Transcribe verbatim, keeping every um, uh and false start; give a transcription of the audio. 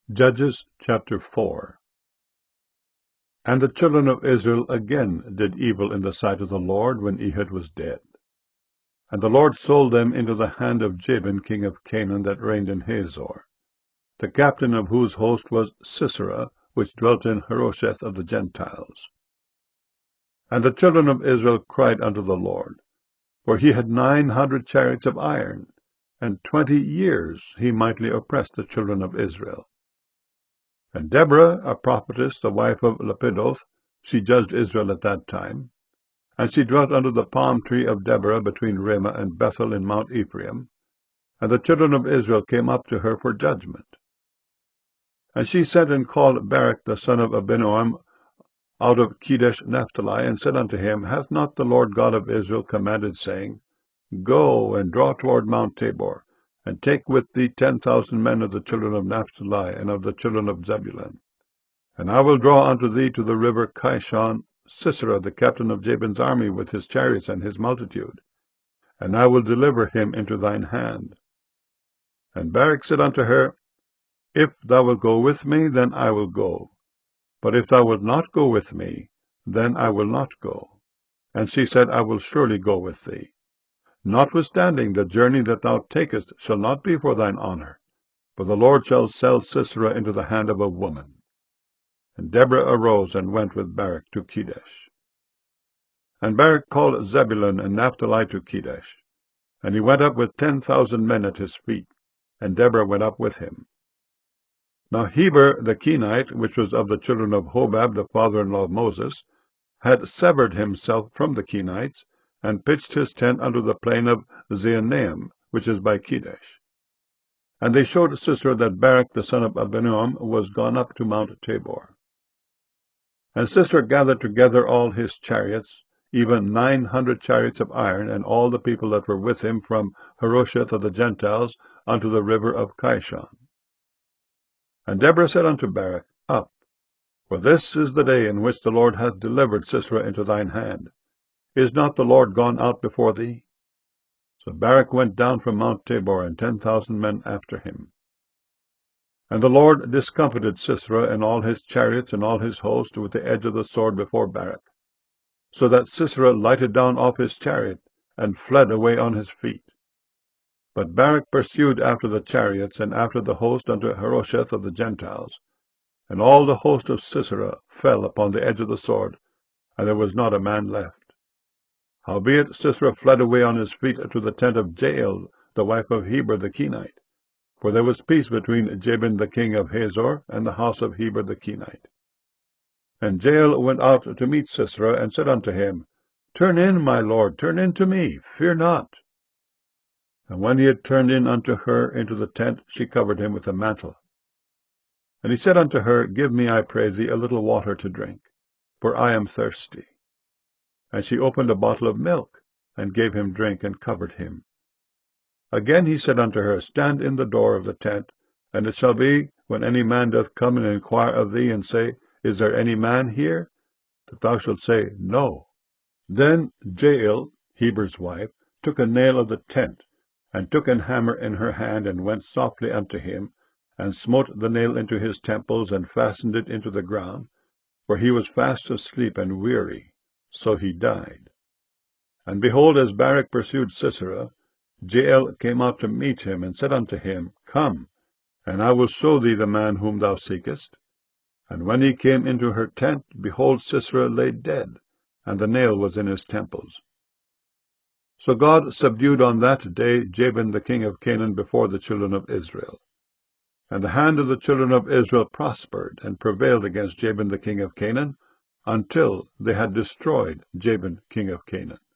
Judges chapter four. And the children of Israel again did evil in the sight of the Lord when Ehud was dead. And the Lord sold them into the hand of Jabin king of Canaan, that reigned in Hazor, the captain of whose host was Sisera, which dwelt in Harosheth of the Gentiles. And the children of Israel cried unto the Lord, for he had nine hundred chariots of iron, and twenty years he mightily oppressed the children of Israel. And Deborah, a prophetess, the wife of Lapidoth, she judged Israel at that time, and she dwelt under the palm tree of Deborah between Ramah and Bethel in Mount Ephraim, and the children of Israel came up to her for judgment. And she sent and called Barak the son of Abinoam out of Kedesh Naphtali, and said unto him, Hath not the Lord God of Israel commanded, saying, Go and draw toward Mount Tabor, and take with thee ten thousand men of the children of Naphtali and of the children of Zebulun. And I will draw unto thee to the river Kishon Sisera, the captain of Jabin's army, with his chariots and his multitude, and I will deliver him into thine hand. And Barak said unto her, If thou wilt go with me, then I will go. But if thou wilt not go with me, then I will not go. And she said, I will surely go with thee. Notwithstanding, the journey that thou takest shall not be for thine honour, for the Lord shall sell Sisera into the hand of a woman. And Deborah arose and went with Barak to Kedesh. And Barak called Zebulun and Naphtali to Kedesh, and he went up with ten thousand men at his feet, and Deborah went up with him. Now Heber the Kenite, which was of the children of Hobab, the father-in-law of Moses, had severed himself from the Kenites, and pitched his tent under the plain of Zaanaim, which is by Kedesh. And they showed Sisera that Barak the son of Abinoam was gone up to Mount Tabor. And Sisera gathered together all his chariots, even nine hundred chariots of iron, and all the people that were with him from Harosheth of the Gentiles unto the river of Kishon. And Deborah said unto Barak, Up, for this is the day in which the Lord hath delivered Sisera into thine hand. Is not the Lord gone out before thee? So Barak went down from Mount Tabor, and ten thousand men after him. And the Lord discomfited Sisera and all his chariots and all his host with the edge of the sword before Barak, so that Sisera lighted down off his chariot, and fled away on his feet. But Barak pursued after the chariots, and after the host unto Harosheth of the Gentiles. And all the host of Sisera fell upon the edge of the sword, and there was not a man left. Howbeit Sisera fled away on his feet to the tent of Jael, the wife of Heber the Kenite, for there was peace between Jabin the king of Hazor and the house of Heber the Kenite. And Jael went out to meet Sisera, and said unto him, Turn in, my lord, turn in to me, fear not. And when he had turned in unto her into the tent, she covered him with a mantle. And he said unto her, Give me, I pray thee, a little water to drink, for I am thirsty. And she opened a bottle of milk, and gave him drink, and covered him. Again he said unto her, Stand in the door of the tent, and it shall be, when any man doth come and inquire of thee, and say, Is there any man here? That thou shalt say, No. Then Jael, Heber's wife, took a nail of the tent, and took an hammer in her hand, and went softly unto him, and smote the nail into his temples, and fastened it into the ground, for he was fast asleep and weary. So he died. And behold, as Barak pursued Sisera, Jael came out to meet him, and said unto him, Come, and I will show thee the man whom thou seekest. And when he came into her tent, behold, Sisera lay dead, and the nail was in his temples. So God subdued on that day Jabin the king of Canaan before the children of Israel. And the hand of the children of Israel prospered, and prevailed against Jabin the king of Canaan, until they had destroyed Jabin king of Canaan.